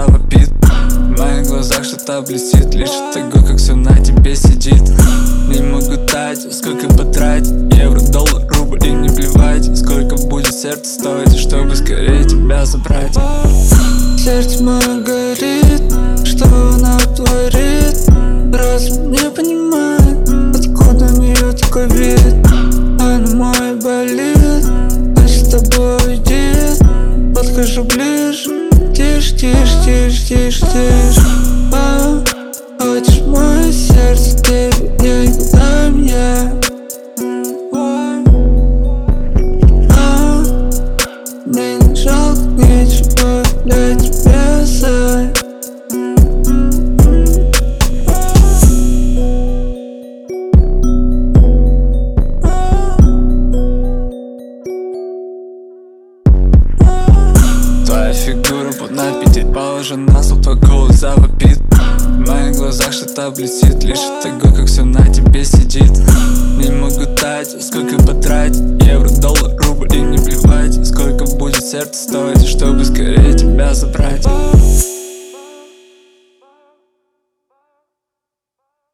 вопит. В моих глазах что-то блестит, лишь от того, как все на тебе сидит. Не могу дать, сколько потратить, евро, доллар, рубль, и не плевать, сколько будет сердце стоить, чтобы скорее тебя забрать. Сердце мое горит, что она творит. Разум не понимает, откуда у нее такой вид. Она мой болит, значит с тобой уйдет. Подхожу ближе, тише, тише, тише, тише, тише. Хочешь мое сердце, тебе я не дам я. Мне не жалко ничего для тебя, зай. Твоя фигура под аппетит, положен на стол, твой голос завопит. В моих глазах что-то блестит, лишь от того, как все на тебе сидит. Не могу дать, сколько потратить, евро, доллар, рубль, и не плевать, сколько будет сердце стоить, чтобы скорее тебя забрать.